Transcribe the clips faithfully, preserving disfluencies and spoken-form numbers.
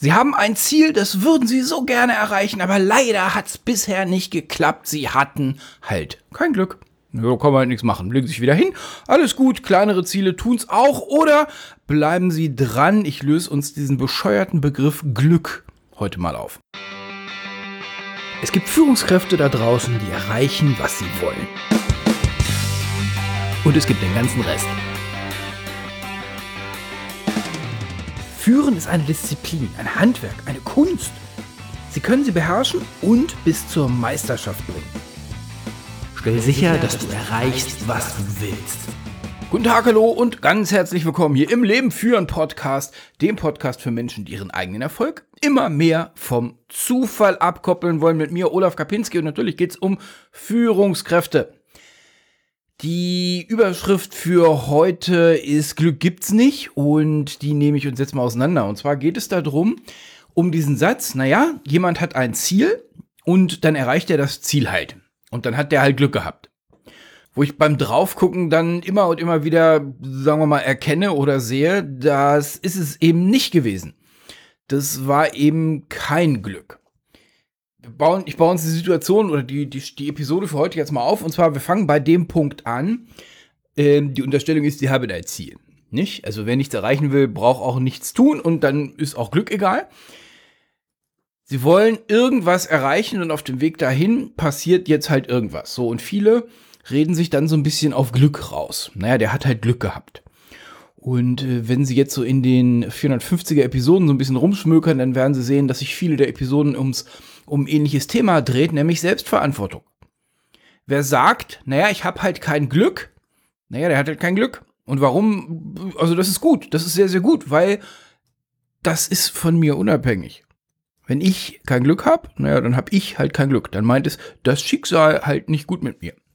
Sie haben ein Ziel, das würden Sie so gerne erreichen, aber leider hat es bisher nicht geklappt. Sie hatten halt kein Glück. Da kann man halt nichts machen. Legen Sie sich wieder hin. Alles gut, kleinere Ziele tun's auch. Oder bleiben Sie dran. Ich löse uns diesen bescheuerten Begriff Glück heute mal auf. Es gibt Führungskräfte da draußen, die erreichen, was sie wollen. Und es gibt den ganzen Rest. Führen ist eine Disziplin, ein Handwerk, eine Kunst. Sie können sie beherrschen und bis zur Meisterschaft bringen. Stell sicher, dass du erreichst, was du willst. Guten Tag, hallo und ganz herzlich willkommen hier im Leben führen Podcast, dem Podcast für Menschen, die ihren eigenen Erfolg immer mehr vom Zufall abkoppeln wollen. Mit mir, Olaf Kapinski, und natürlich geht es um Führungskräfte. Die Überschrift für heute ist Glück gibt's nicht und die nehme ich uns jetzt mal auseinander. Und zwar geht es darum, um diesen Satz, naja, jemand hat ein Ziel und dann erreicht er das Ziel halt. Und dann hat der halt Glück gehabt. Wo ich beim Draufgucken dann immer und immer wieder, sagen wir mal, erkenne oder sehe, das ist es eben nicht gewesen. Das war eben kein Glück. Wir bauen, ich baue uns die Situation oder die, die, die Episode für heute jetzt mal auf. Und zwar, wir fangen bei dem Punkt an. Ähm, die Unterstellung ist, die haben ein Ziel. Nicht? Also wer nichts erreichen will, braucht auch nichts tun und dann ist auch Glück egal. Sie wollen irgendwas erreichen und auf dem Weg dahin passiert jetzt halt irgendwas. So, und viele reden sich dann so ein bisschen auf Glück raus. Naja, der hat halt Glück gehabt. Und äh, wenn Sie jetzt so in den vierhundertfünfziger Episoden so ein bisschen rumschmökern, dann werden Sie sehen, dass sich viele der Episoden ums, um ein ähnliches Thema dreht, nämlich Selbstverantwortung. Wer sagt, naja, ich habe halt kein Glück, naja, der hat halt kein Glück. Und warum? Also das ist gut, das ist sehr, sehr gut, weil das ist von mir unabhängig. Wenn ich kein Glück habe, naja, dann habe ich halt kein Glück. Dann meint es, das Schicksal halt nicht gut mit mir.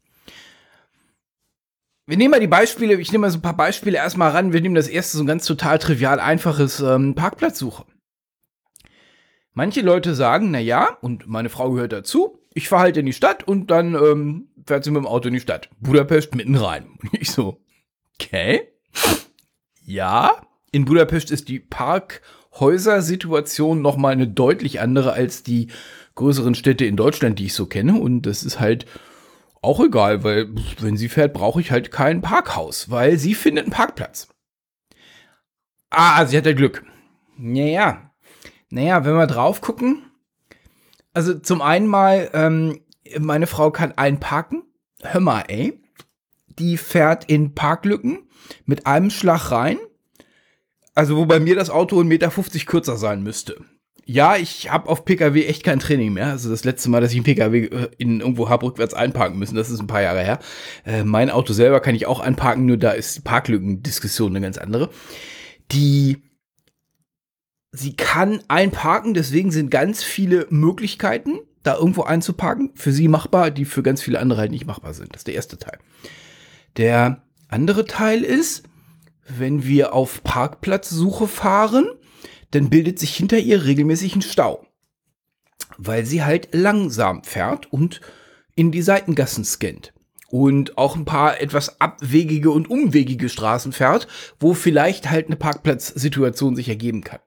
Wir nehmen mal die Beispiele, ich nehme mal so ein paar Beispiele erstmal ran. Wir nehmen das erste, so ein ganz total trivial einfaches ähm, Parkplatzsuche. Manche Leute sagen, naja, und meine Frau gehört dazu, ich fahre halt in die Stadt und dann ähm, fährt sie mit dem Auto in die Stadt. Budapest mitten rein. Und ich so, okay, ja, in Budapest ist die Park- Häusersituation nochmal eine deutlich andere als die größeren Städte in Deutschland, die ich so kenne. Und das ist halt auch egal, weil wenn sie fährt, brauche ich halt kein Parkhaus, weil sie findet einen Parkplatz. Ah, sie hat ja Glück. Naja, naja, wenn wir drauf gucken, also zum einen mal, ähm, meine Frau kann einparken. Hör mal, ey, die fährt in Parklücken mit einem Schlag rein. Also wo bei mir das Auto ein Meter fünfzig kürzer sein müsste. Ja, ich habe auf P K W echt kein Training mehr. Also das letzte Mal, dass ich einen P K W in irgendwo habe rückwärts einparken müssen, das ist ein paar Jahre her. Äh, mein Auto selber kann ich auch einparken, nur da ist die Parklückendiskussion eine ganz andere. Die, sie kann einparken, deswegen sind ganz viele Möglichkeiten, da irgendwo einzuparken, für sie machbar, die für ganz viele andere halt nicht machbar sind. Das ist der erste Teil. Der andere Teil ist, wenn wir auf Parkplatzsuche fahren, dann bildet sich hinter ihr regelmäßig ein Stau, weil sie halt langsam fährt und in die Seitengassen scannt und auch ein paar etwas abwegige und umwegige Straßen fährt, wo vielleicht halt eine Parkplatzsituation sich ergeben kann.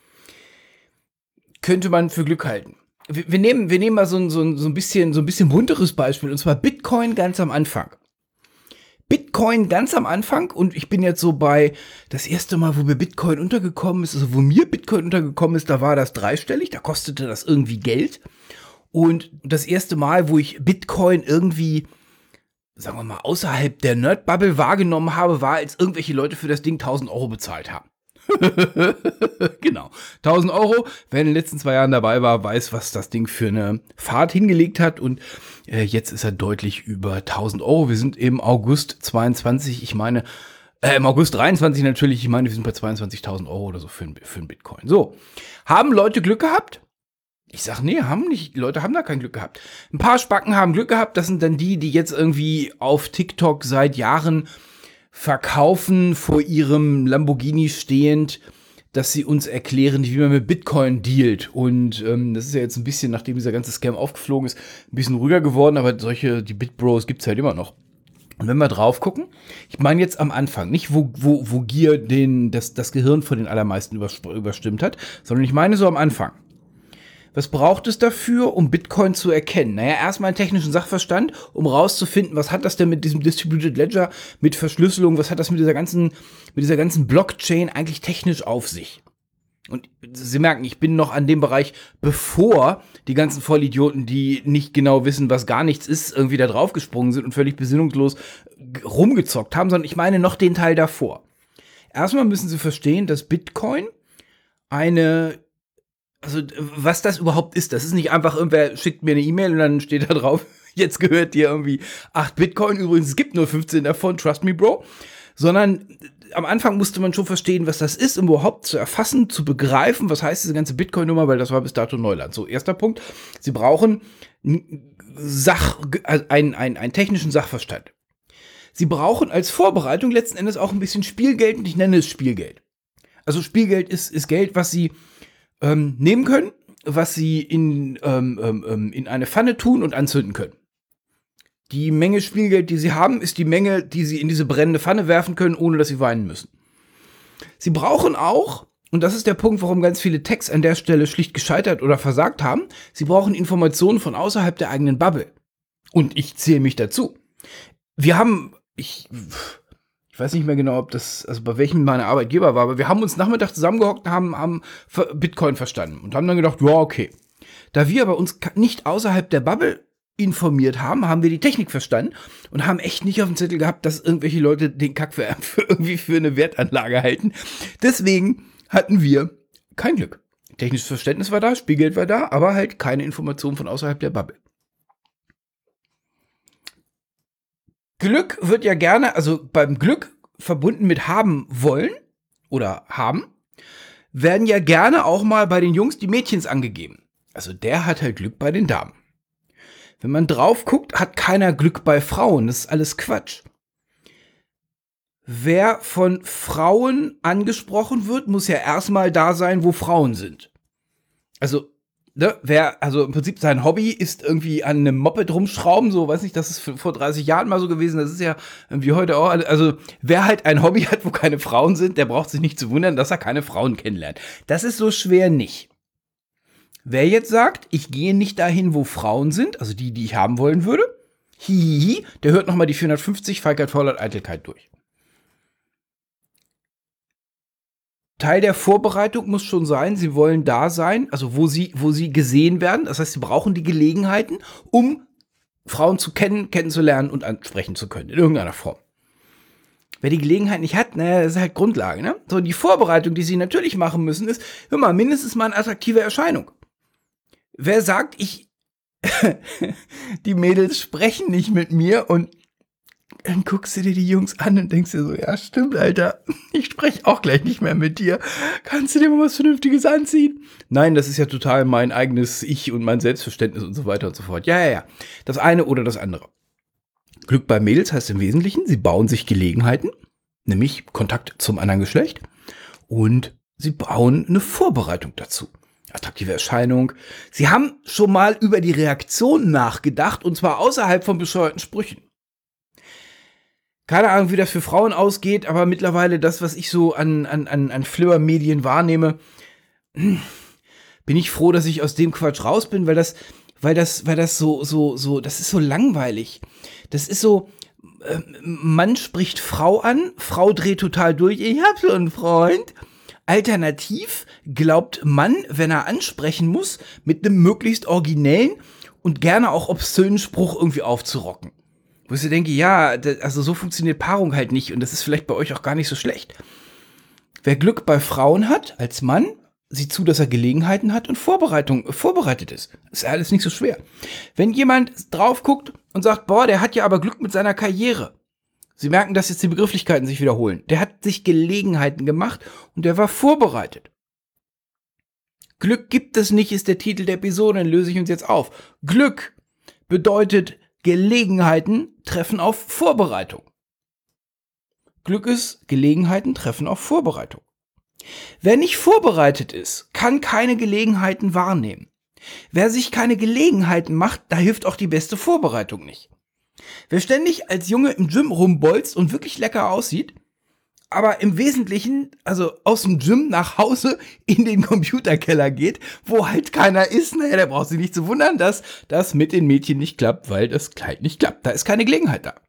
Könnte man für Glück halten. Wir, wir nehmen, wir nehmen mal so ein, so, ein, so ein bisschen, so ein bisschen bunteres Beispiel, und zwar Bitcoin ganz am Anfang. Bitcoin ganz am Anfang, und ich bin jetzt so bei, das erste Mal, wo mir Bitcoin untergekommen ist, also wo mir Bitcoin untergekommen ist, da war das dreistellig, da kostete das irgendwie Geld. Und das erste Mal, wo ich Bitcoin irgendwie, sagen wir mal, außerhalb der Nerd-Bubble wahrgenommen habe, war, als irgendwelche Leute für das Ding tausend Euro bezahlt haben. Genau, tausend Euro. Wer in den letzten zwei Jahren dabei war, weiß, was das Ding für eine Fahrt hingelegt hat, und äh, jetzt ist er deutlich über tausend Euro. Wir sind im August zweiundzwanzig, ich meine, äh, im August dreiundzwanzig natürlich, ich meine, wir sind bei zweiundzwanzigtausend Euro oder so für, für einen Bitcoin. So, haben Leute Glück gehabt? Ich sag, nee, haben nicht, die Leute haben da kein Glück gehabt. Ein paar Spacken haben Glück gehabt, das sind dann die, die jetzt irgendwie auf TikTok seit Jahren verkaufen, vor ihrem Lamborghini stehend, dass sie uns erklären, wie man mit Bitcoin dealt. Und ähm, das ist ja jetzt ein bisschen, nachdem dieser ganze Scam aufgeflogen ist, ein bisschen ruhiger geworden, aber solche, die Bitbros gibt's halt immer noch. Und wenn wir drauf gucken, ich meine jetzt am Anfang, nicht wo, wo, wo Gier den, das, das Gehirn von den allermeisten überstimmt hat, sondern ich meine so am Anfang. Was braucht es dafür, um Bitcoin zu erkennen? Naja, erstmal einen technischen Sachverstand, um rauszufinden, was hat das denn mit diesem Distributed Ledger, mit Verschlüsselung, was hat das mit dieser ganzen, mit dieser ganzen Blockchain eigentlich technisch auf sich? Und Sie merken, ich bin noch an dem Bereich, bevor die ganzen Vollidioten, die nicht genau wissen, was gar nichts ist, irgendwie da draufgesprungen sind und völlig besinnungslos rumgezockt haben, sondern ich meine noch den Teil davor. Erstmal müssen Sie verstehen, dass Bitcoin eine, also was das überhaupt ist, das ist nicht einfach, irgendwer schickt mir eine E-Mail und dann steht da drauf, jetzt gehört dir irgendwie acht Bitcoin, übrigens es gibt nur fünfzehn davon, trust me bro, sondern am Anfang musste man schon verstehen, was das ist, um überhaupt zu erfassen, zu begreifen, was heißt diese ganze Bitcoin-Nummer, weil das war bis dato Neuland. So, erster Punkt, Sie brauchen Sach, einen, einen, einen technischen Sachverstand. Sie brauchen als Vorbereitung letzten Endes auch ein bisschen Spielgeld und ich nenne es Spielgeld. Also Spielgeld ist, ist Geld, was Sie ähm, nehmen können, was Sie in, ähm, ähm, in eine Pfanne tun und anzünden können. Die Menge Spielgeld, die Sie haben, ist die Menge, die Sie in diese brennende Pfanne werfen können, ohne dass Sie weinen müssen. Sie brauchen auch, und das ist der Punkt, warum ganz viele Techs an der Stelle schlicht gescheitert oder versagt haben, Sie brauchen Informationen von außerhalb der eigenen Bubble. Und ich zähle mich dazu. Wir haben, ich, ich weiß nicht mehr genau, ob das, also bei welchem meiner Arbeitgeber war, aber wir haben uns Nachmittag zusammengehockt und haben, haben Bitcoin verstanden und haben dann gedacht, ja, okay. Da wir aber uns nicht außerhalb der Bubble informiert haben, haben wir die Technik verstanden und haben echt nicht auf dem Zettel gehabt, dass irgendwelche Leute den Kack für, für irgendwie für eine Wertanlage halten. Deswegen hatten wir kein Glück. Technisches Verständnis war da, Spielgeld war da, aber halt keine Informationen von außerhalb der Bubble. Glück wird ja gerne, also beim Glück verbunden mit haben wollen oder haben, werden ja gerne auch mal bei den Jungs die Mädchens angegeben. Also der hat halt Glück bei den Damen. Wenn man drauf guckt, hat keiner Glück bei Frauen. Das ist alles Quatsch. Wer von Frauen angesprochen wird, muss ja erstmal da sein, wo Frauen sind. Also, ne, wer, also im Prinzip sein Hobby ist irgendwie an einem Moped rumschrauben, so, weiß nicht, das ist vor dreißig Jahren mal so gewesen, das ist ja irgendwie heute auch, also wer halt ein Hobby hat, wo keine Frauen sind, der braucht sich nicht zu wundern, dass er keine Frauen kennenlernt. Das ist so schwer nicht. Wer jetzt sagt, ich gehe nicht dahin, wo Frauen sind, also die, die ich haben wollen würde, hihihi, der hört nochmal die vierhundertfünfzig Feigheit, Faulheit, Eitelkeit durch. Teil der Vorbereitung muss schon sein, sie wollen da sein, also wo sie, wo sie gesehen werden, das heißt, sie brauchen die Gelegenheiten, um Frauen zu kennen, kennenzulernen und ansprechen zu können, in irgendeiner Form. Wer die Gelegenheit nicht hat, naja, das ist halt Grundlage, ne? So, die Vorbereitung, die sie natürlich machen müssen, ist, hör mal, mindestens mal eine attraktive Erscheinung. Wer sagt, ich, die Mädels sprechen nicht mit mir und dann guckst du dir die Jungs an und denkst dir so, ja stimmt, Alter, ich spreche auch gleich nicht mehr mit dir. Kannst du dir mal was Vernünftiges anziehen? Nein, das ist ja total mein eigenes Ich und mein Selbstverständnis und so weiter und so fort. Ja, ja, ja, das eine oder das andere. Glück bei Mädels heißt im Wesentlichen, sie bauen sich Gelegenheiten, nämlich Kontakt zum anderen Geschlecht und sie bauen eine Vorbereitung dazu. Attraktive Erscheinung. Sie haben schon mal über die Reaktion nachgedacht und zwar außerhalb von bescheuerten Sprüchen. Keine Ahnung, wie das für Frauen ausgeht, aber mittlerweile das, was ich so an, an, an, an Fleur-Medien wahrnehme, bin ich froh, dass ich aus dem Quatsch raus bin, weil das, weil das, weil das so, so, so, das ist so langweilig. Das ist so, äh, Mann spricht Frau an, Frau dreht total durch, ich hab so einen Freund. Alternativ glaubt Mann, wenn er ansprechen muss, mit einem möglichst originellen und gerne auch obszönen Spruch irgendwie aufzurocken. Wo ich so denke, ja, also so funktioniert Paarung halt nicht und das ist vielleicht bei euch auch gar nicht so schlecht. Wer Glück bei Frauen hat, als Mann, sieht zu, dass er Gelegenheiten hat und Vorbereitung, vorbereitet ist. Das ist alles nicht so schwer. Wenn jemand drauf guckt und sagt, boah, der hat ja aber Glück mit seiner Karriere. Sie merken, dass jetzt die Begrifflichkeiten sich wiederholen. Der hat sich Gelegenheiten gemacht und der war vorbereitet. Glück gibt es nicht, ist der Titel der Episode, dann löse ich uns jetzt auf. Glück bedeutet Gelegenheiten treffen auf Vorbereitung. Glück ist Gelegenheiten treffen auf Vorbereitung. Wer nicht vorbereitet ist, kann keine Gelegenheiten wahrnehmen. Wer sich keine Gelegenheiten macht, da hilft auch die beste Vorbereitung nicht. Wer ständig als Junge im Gym rumbolzt und wirklich lecker aussieht, aber im Wesentlichen, also aus dem Gym nach Hause in den Computerkeller geht, wo halt keiner ist, naja, der braucht sich nicht zu wundern, dass das mit den Mädchen nicht klappt, weil das Kleid nicht klappt. Da ist keine Gelegenheit da.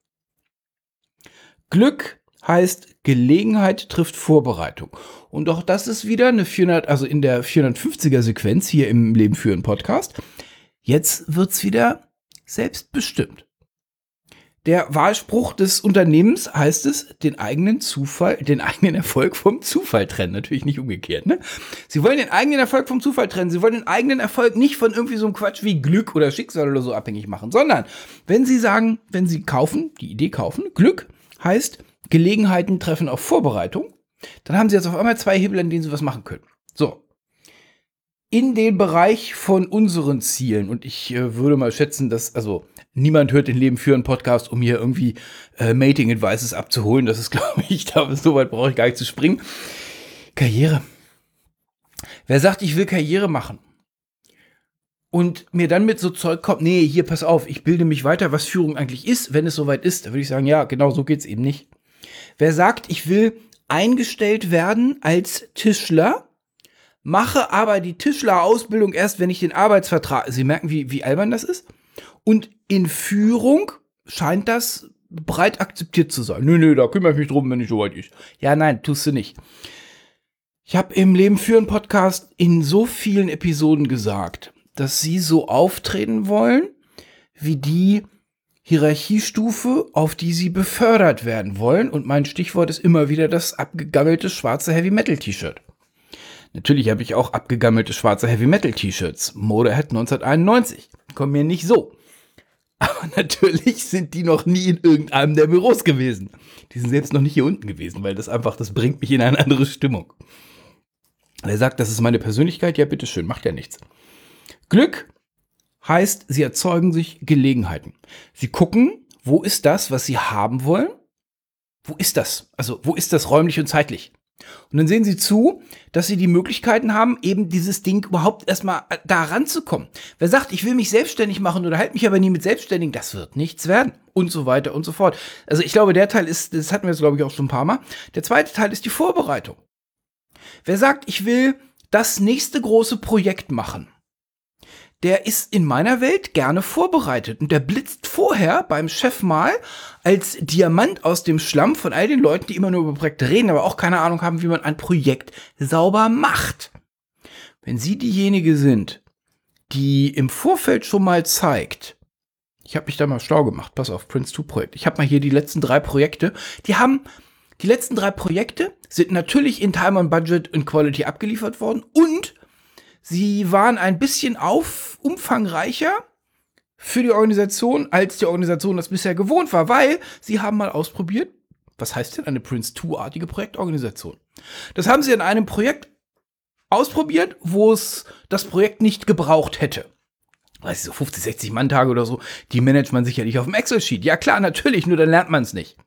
Glück heißt, Gelegenheit trifft Vorbereitung. Und auch das ist wieder eine vierhundert, also in der vierhundertfünfziger Sequenz hier im Leben führen Podcast. Jetzt wird's wieder selbstbestimmt. Der Wahlspruch des Unternehmens heißt es, den eigenen Zufall, den eigenen Erfolg vom Zufall trennen. Natürlich nicht umgekehrt, ne? Sie wollen den eigenen Erfolg vom Zufall trennen. Sie wollen den eigenen Erfolg nicht von irgendwie so einem Quatsch wie Glück oder Schicksal oder so abhängig machen, sondern wenn Sie sagen, wenn Sie kaufen, die Idee kaufen, Glück heißt, Gelegenheiten treffen auf Vorbereitung, dann haben Sie jetzt auf einmal zwei Hebel, an denen Sie was machen können. So. In den Bereich von unseren Zielen, und ich äh, würde mal schätzen, dass, also niemand hört den Leben führen Podcast, um hier irgendwie äh, Mating Advices abzuholen. Das ist, glaube ich, da, so weit brauche ich gar nicht zu springen. Karriere. Wer sagt, ich will Karriere machen und mir dann mit so Zeug kommt, nee, hier, pass auf, ich bilde mich weiter, was Führung eigentlich ist, wenn es soweit ist, da würde ich sagen, ja, genau so geht's eben nicht. Wer sagt, ich will eingestellt werden als Tischler, mache aber die Tischlerausbildung erst, wenn ich den Arbeitsvertrag, Sie merken, wie, wie albern das ist? Und in Führung scheint das breit akzeptiert zu sein. Nö, nö, da kümmere ich mich drum, wenn ich soweit ist. Ja, nein, tust du nicht. Ich habe im Leben führen Podcast in so vielen Episoden gesagt, dass Sie so auftreten wollen, wie die Hierarchiestufe, auf die Sie befördert werden wollen. Und mein Stichwort ist immer wieder das abgegammelte schwarze Heavy-Metal-T-Shirt. Natürlich habe ich auch abgegammelte schwarze Heavy-Metal-T-Shirts. Motorhead neunzehnhunderteinundneunzig. Kommen mir nicht so. Aber natürlich sind die noch nie in irgendeinem der Büros gewesen. Die sind selbst noch nicht hier unten gewesen, weil das einfach, das bringt mich in eine andere Stimmung. Er sagt, das ist meine Persönlichkeit. Ja, bitteschön, macht ja nichts. Glück heißt, Sie erzeugen sich Gelegenheiten. Sie gucken, wo ist das, was Sie haben wollen? Wo ist das? Also, wo ist das räumlich und zeitlich? Und dann sehen Sie zu, dass Sie die Möglichkeiten haben, eben dieses Ding überhaupt erstmal da ranzukommen. Wer sagt, ich will mich selbstständig machen oder halte mich aber nie mit Selbstständigen, das wird nichts werden. Und so weiter und so fort. Also ich glaube, der Teil ist, das hatten wir jetzt glaube ich auch schon ein paar Mal. Der zweite Teil ist die Vorbereitung. Wer sagt, ich will das nächste große Projekt machen, der ist in meiner Welt gerne vorbereitet. Und der blitzt vorher beim Chef mal als Diamant aus dem Schlamm von all den Leuten, die immer nur über Projekte reden, aber auch keine Ahnung haben, wie man ein Projekt sauber macht. Wenn Sie diejenige sind, die im Vorfeld schon mal zeigt, ich habe mich da mal schlau gemacht, pass auf, Prince zwei Projekt. Ich habe mal hier die letzten drei Projekte. Die haben, die letzten drei Projekte sind natürlich in Time on Budget und Quality abgeliefert worden und sie waren ein bisschen auf, umfangreicher für die Organisation, als die Organisation das bisher gewohnt war, weil sie haben mal ausprobiert, was heißt denn eine Prince zwei-artige Projektorganisation? Das haben sie in einem Projekt ausprobiert, wo es das Projekt nicht gebraucht hätte. Weiß ich, so fünfzig, sechzig Manntage oder so, die managt man sicherlich auf dem Excel-Sheet. Ja klar, natürlich, nur dann lernt man es nicht.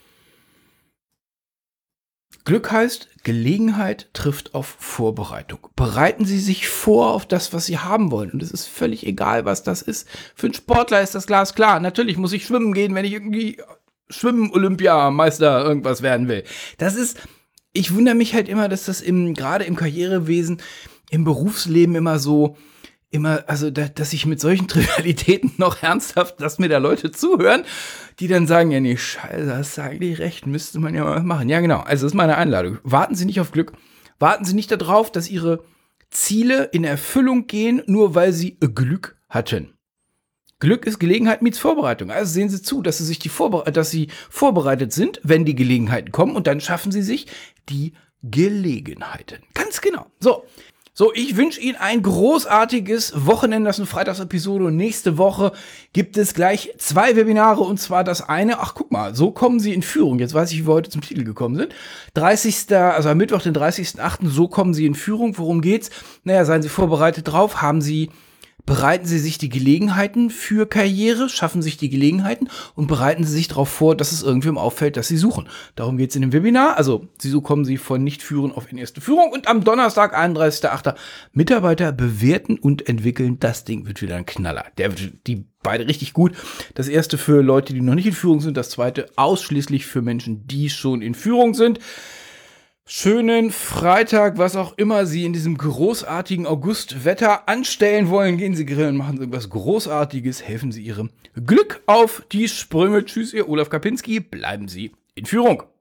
Glück heißt, Gelegenheit trifft auf Vorbereitung. Bereiten Sie sich vor auf das, was Sie haben wollen. Und es ist völlig egal, was das ist. Für einen Sportler ist das glasklar. Natürlich muss ich schwimmen gehen, wenn ich irgendwie Schwimmen, Olympiameister, irgendwas werden will. Das ist, ich wundere mich halt immer, dass das im, gerade im Karrierewesen, im Berufsleben immer so, immer, also, da, dass ich mit solchen Trivialitäten noch ernsthaft, dass mir da Leute zuhören, die dann sagen, ja, nee, scheiße, hast du eigentlich recht, müsste man ja mal machen. Ja, genau, also das ist meine Einladung. Warten Sie nicht auf Glück. Warten Sie nicht darauf, dass Ihre Ziele in Erfüllung gehen, nur weil Sie Glück hatten. Glück ist Gelegenheit meets Vorbereitung. Also sehen Sie zu, dass Sie sich die Vorbere- dass Sie vorbereitet sind, wenn die Gelegenheiten kommen, und dann schaffen Sie sich die Gelegenheiten. Ganz genau. So. So, ich wünsche Ihnen ein großartiges Wochenende. Das ist eine Freitagsepisode und nächste Woche gibt es gleich zwei Webinare, und zwar das eine, ach guck mal, so kommen Sie in Führung. Jetzt weiß ich, wie wir heute zum Titel gekommen sind. dreißigsten Also am Mittwoch, den dreißigsten achten so kommen Sie in Führung. Worum geht's? Naja, seien Sie vorbereitet drauf, haben Sie Bereiten Sie sich die Gelegenheiten für Karriere, schaffen sich die Gelegenheiten und bereiten Sie sich darauf vor, dass es irgendwem auffällt, dass Sie suchen. Darum geht es in dem Webinar. Also, so kommen Sie von Nicht-Führen auf in erste Führung. Und am Donnerstag, einunddreißigster achter Mitarbeiter bewerten und entwickeln. Das Ding wird wieder ein Knaller. Der wird die beide richtig gut. Das erste für Leute, die noch nicht in Führung sind. Das zweite ausschließlich für Menschen, die schon in Führung sind. Schönen Freitag, was auch immer Sie in diesem großartigen Augustwetter anstellen wollen. Gehen Sie grillen, machen Sie irgendwas Großartiges, helfen Sie Ihrem Glück auf die Sprünge. Tschüss, Ihr Olaf Kapinski, bleiben Sie in Führung.